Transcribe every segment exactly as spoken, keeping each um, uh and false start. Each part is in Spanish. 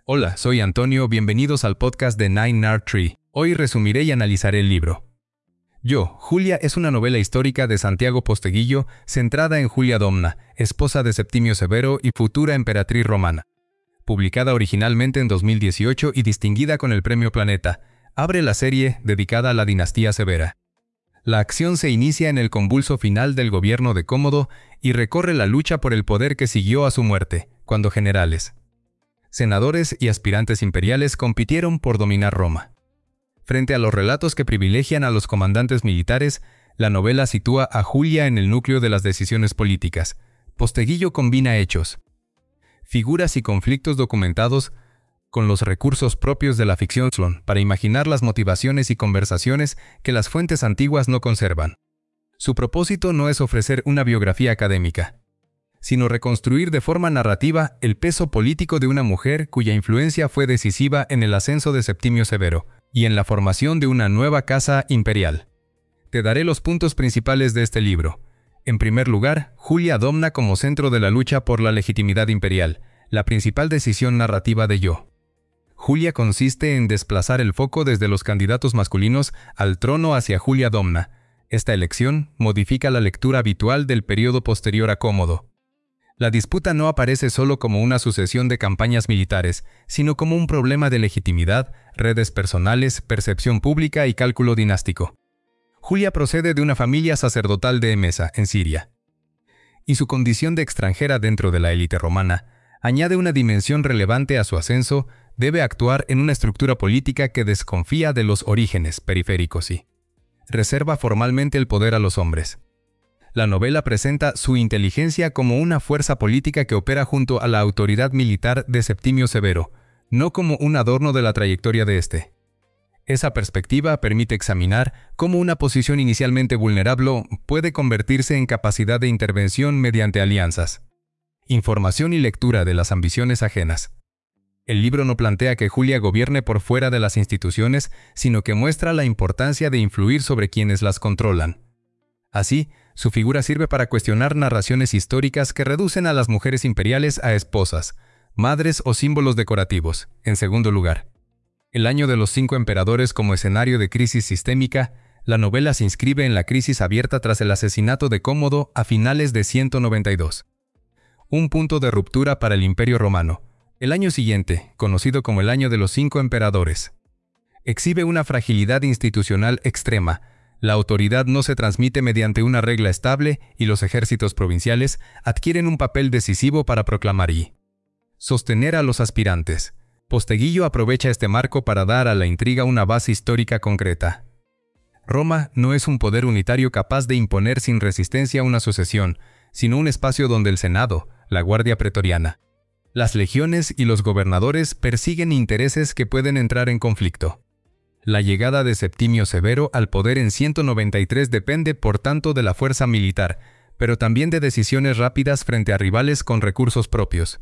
Hola, soy Antonio, bienvenidos al podcast de Nine Nard Tree. Hoy resumiré y analizaré el libro. Yo, Julia es una novela histórica de Santiago Posteguillo centrada en Julia Domna, esposa de Septimio Severo y futura emperatriz romana. Publicada originalmente en dos mil dieciocho y distinguida con el Premio Planeta, abre la serie dedicada a la dinastía Severa. La acción se inicia en el convulso final del gobierno de Cómodo y recorre la lucha por el poder que siguió a su muerte, cuando generales, senadores y aspirantes imperiales compitieron por dominar Roma. Frente a los relatos que privilegian a los comandantes militares, la novela sitúa a Julia en el núcleo de las decisiones políticas. Posteguillo combina hechos, figuras y conflictos documentados con los recursos propios de la ficción para imaginar las motivaciones y conversaciones que las fuentes antiguas no conservan. Su propósito no es ofrecer una biografía académica, sino reconstruir de forma narrativa el peso político de una mujer cuya influencia fue decisiva en el ascenso de Septimio Severo y en la formación de una nueva casa imperial. Te daré los puntos principales de este libro. En primer lugar, Julia Domna como centro de la lucha por la legitimidad imperial, la principal decisión narrativa de Yo. Julia consiste en desplazar el foco desde los candidatos masculinos al trono hacia Julia Domna. Esta elección modifica la lectura habitual del periodo posterior a Cómodo. La disputa no aparece solo como una sucesión de campañas militares, sino como un problema de legitimidad, redes personales, percepción pública y cálculo dinástico. Julia procede de una familia sacerdotal de Emesa, en Siria, y su condición de extranjera dentro de la élite romana añade una dimensión relevante a su ascenso. Debe actuar en una estructura política que desconfía de los orígenes periféricos y reserva formalmente el poder a los hombres. La novela presenta su inteligencia como una fuerza política que opera junto a la autoridad militar de Septimio Severo, no como un adorno de la trayectoria de este. Esa perspectiva permite examinar cómo una posición inicialmente vulnerable puede convertirse en capacidad de intervención mediante alianzas, información y lectura de las ambiciones ajenas. El libro no plantea que Julia gobierne por fuera de las instituciones, sino que muestra la importancia de influir sobre quienes las controlan. Así, su figura sirve para cuestionar narraciones históricas que reducen a las mujeres imperiales a esposas, madres o símbolos decorativos. En segundo lugar, el año de los cinco emperadores como escenario de crisis sistémica, la novela se inscribe en la crisis abierta tras el asesinato de Cómodo a finales de ciento noventa y dos. Un punto de ruptura para el Imperio Romano. El año siguiente, conocido como el año de los cinco emperadores, exhibe una fragilidad institucional extrema. La autoridad no se transmite mediante una regla estable y los ejércitos provinciales adquieren un papel decisivo para proclamar y sostener a los aspirantes. Posteguillo aprovecha este marco para dar a la intriga una base histórica concreta. Roma no es un poder unitario capaz de imponer sin resistencia una sucesión, sino un espacio donde el Senado, la Guardia Pretoriana, las legiones y los gobernadores persiguen intereses que pueden entrar en conflicto. La llegada de Septimio Severo al poder en ciento noventa y tres depende por tanto de la fuerza militar, pero también de decisiones rápidas frente a rivales con recursos propios.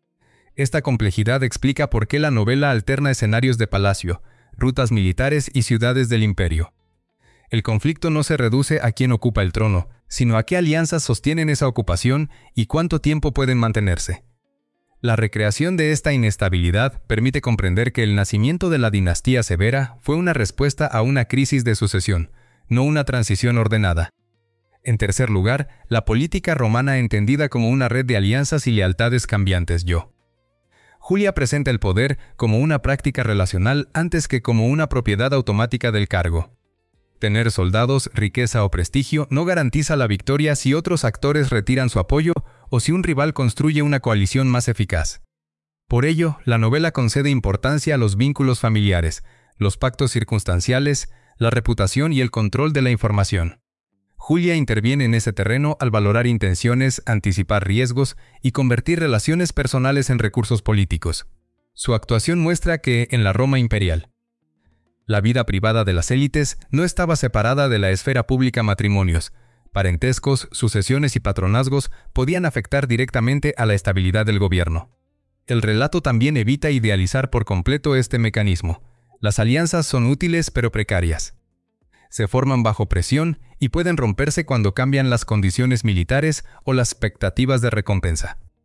Esta complejidad explica por qué la novela alterna escenarios de palacio, rutas militares y ciudades del imperio. El conflicto no se reduce a quién ocupa el trono, sino a qué alianzas sostienen esa ocupación y cuánto tiempo pueden mantenerse. La recreación de esta inestabilidad permite comprender que el nacimiento de la dinastía Severa fue una respuesta a una crisis de sucesión, no una transición ordenada. En tercer lugar, la política romana entendida como una red de alianzas y lealtades cambiantes. Yo. Julia presenta el poder como una práctica relacional antes que como una propiedad automática del cargo. Tener soldados, riqueza o prestigio no garantiza la victoria si otros actores retiran su apoyo o si un rival construye una coalición más eficaz. Por ello, la novela concede importancia a los vínculos familiares, los pactos circunstanciales, la reputación y el control de la información. Julia interviene en ese terreno al valorar intenciones, anticipar riesgos y convertir relaciones personales en recursos políticos. Su actuación muestra que, en la Roma imperial, la vida privada de las élites no estaba separada de la esfera pública. Matrimonios, parentescos, sucesiones y patronazgos podían afectar directamente a la estabilidad del gobierno. El relato también evita idealizar por completo este mecanismo. Las alianzas son útiles pero precarias. Se forman bajo presión y pueden romperse cuando cambian las condiciones militares o las expectativas de recompensa.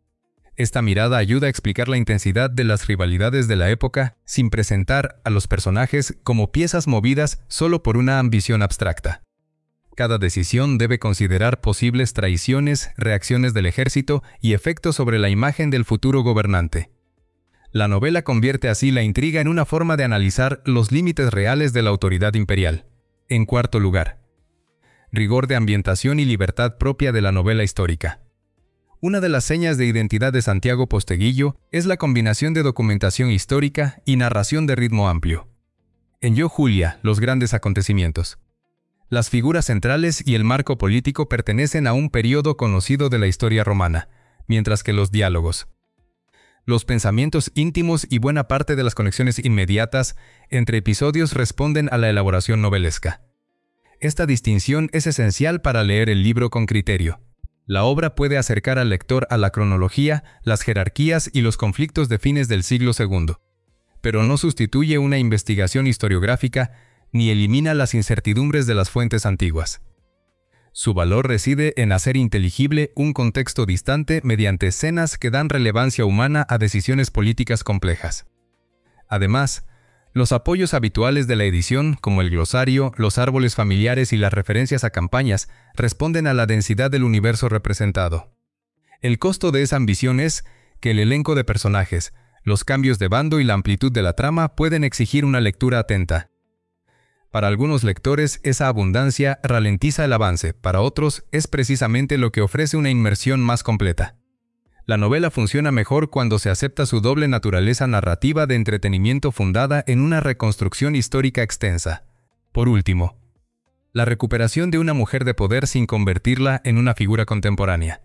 Esta mirada ayuda a explicar la intensidad de las rivalidades de la época sin presentar a los personajes como piezas movidas solo por una ambición abstracta. Cada decisión debe considerar posibles traiciones, reacciones del ejército y efectos sobre la imagen del futuro gobernante. La novela convierte así la intriga en una forma de analizar los límites reales de la autoridad imperial. En cuarto lugar, rigor de ambientación y libertad propia de la novela histórica. Una de las señas de identidad de Santiago Posteguillo es la combinación de documentación histórica y narración de ritmo amplio. En Yo, Julia, los grandes acontecimientos. Las figuras centrales y el marco político pertenecen a un periodo conocido de la historia romana, mientras que los diálogos, los pensamientos íntimos y buena parte de las conexiones inmediatas entre episodios responden a la elaboración novelesca. Esta distinción es esencial para leer el libro con criterio. La obra puede acercar al lector a la cronología, las jerarquías y los conflictos de fines del siglo segundo, pero no sustituye una investigación historiográfica ni elimina las incertidumbres de las fuentes antiguas. Su valor reside en hacer inteligible un contexto distante mediante escenas que dan relevancia humana a decisiones políticas complejas. Además, los apoyos habituales de la edición, como el glosario, los árboles familiares y las referencias a campañas, responden a la densidad del universo representado. El costo de esa ambición es que el elenco de personajes, los cambios de bando y la amplitud de la trama pueden exigir una lectura atenta. Para algunos lectores, esa abundancia ralentiza el avance, para otros, es precisamente lo que ofrece una inmersión más completa. La novela funciona mejor cuando se acepta su doble naturaleza narrativa de entretenimiento fundada en una reconstrucción histórica extensa. Por último, la recuperación de una mujer de poder sin convertirla en una figura contemporánea.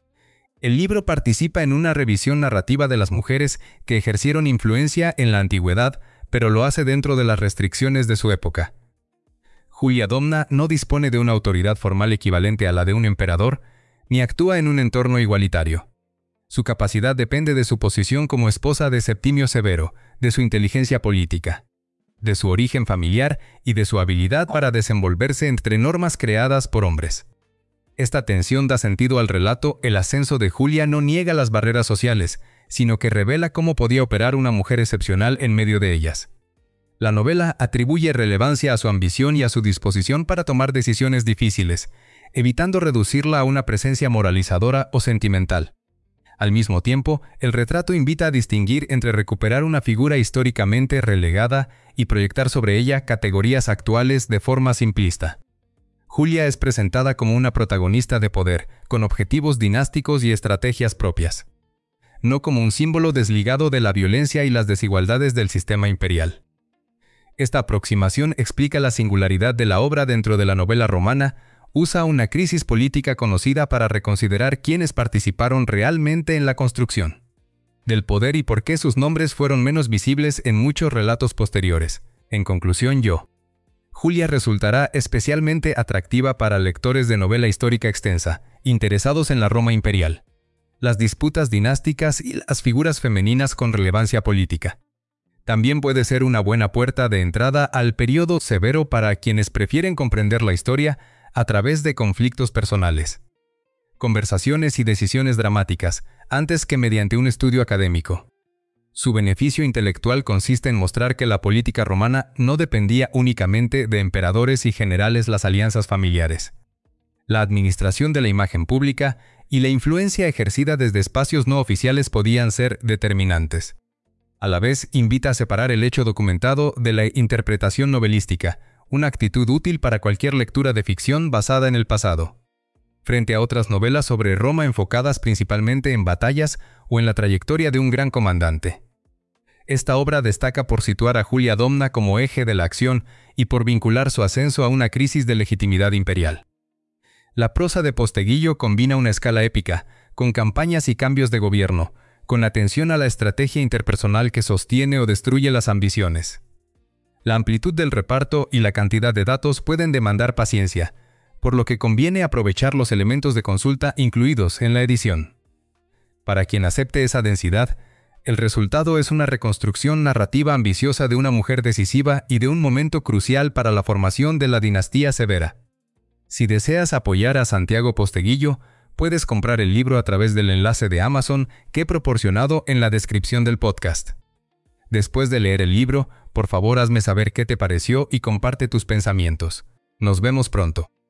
El libro participa en una revisión narrativa de las mujeres que ejercieron influencia en la antigüedad, pero lo hace dentro de las restricciones de su época. Julia Domna no dispone de una autoridad formal equivalente a la de un emperador, ni actúa en un entorno igualitario. Su capacidad depende de su posición como esposa de Septimio Severo, de su inteligencia política, de su origen familiar y de su habilidad para desenvolverse entre normas creadas por hombres. Esta tensión da sentido al relato. El ascenso de Julia no niega las barreras sociales, sino que revela cómo podía operar una mujer excepcional en medio de ellas. La novela atribuye relevancia a su ambición y a su disposición para tomar decisiones difíciles, evitando reducirla a una presencia moralizadora o sentimental. Al mismo tiempo, el retrato invita a distinguir entre recuperar una figura históricamente relegada y proyectar sobre ella categorías actuales de forma simplista. Julia es presentada como una protagonista de poder, con objetivos dinásticos y estrategias propias, no como un símbolo desligado de la violencia y las desigualdades del sistema imperial. Esta aproximación explica la singularidad de la obra dentro de la novela romana. Usa una crisis política conocida para reconsiderar quiénes participaron realmente en la construcción del poder y por qué sus nombres fueron menos visibles en muchos relatos posteriores. En conclusión, Yo, Julia resultará especialmente atractiva para lectores de novela histórica extensa, interesados en la Roma imperial, las disputas dinásticas y las figuras femeninas con relevancia política. También puede ser una buena puerta de entrada al periodo severo para quienes prefieren comprender la historia a través de conflictos personales, conversaciones y decisiones dramáticas, antes que mediante un estudio académico. Su beneficio intelectual consiste en mostrar que la política romana no dependía únicamente de emperadores y generales, las alianzas familiares, la administración de la imagen pública y la influencia ejercida desde espacios no oficiales podían ser determinantes. A la vez, invita a separar el hecho documentado de la interpretación novelística, una actitud útil para cualquier lectura de ficción basada en el pasado, frente a otras novelas sobre Roma enfocadas principalmente en batallas o en la trayectoria de un gran comandante. Esta obra destaca por situar a Julia Domna como eje de la acción y por vincular su ascenso a una crisis de legitimidad imperial. La prosa de Posteguillo combina una escala épica, con campañas y cambios de gobierno, con atención a la estrategia interpersonal que sostiene o destruye las ambiciones. La amplitud del reparto y la cantidad de datos pueden demandar paciencia, por lo que conviene aprovechar los elementos de consulta incluidos en la edición. Para quien acepte esa densidad, el resultado es una reconstrucción narrativa ambiciosa de una mujer decisiva y de un momento crucial para la formación de la dinastía Severa. Si deseas apoyar a Santiago Posteguillo, puedes comprar el libro a través del enlace de Amazon que he proporcionado en la descripción del podcast. Después de leer el libro, por favor hazme saber qué te pareció y comparte tus pensamientos. Nos vemos pronto.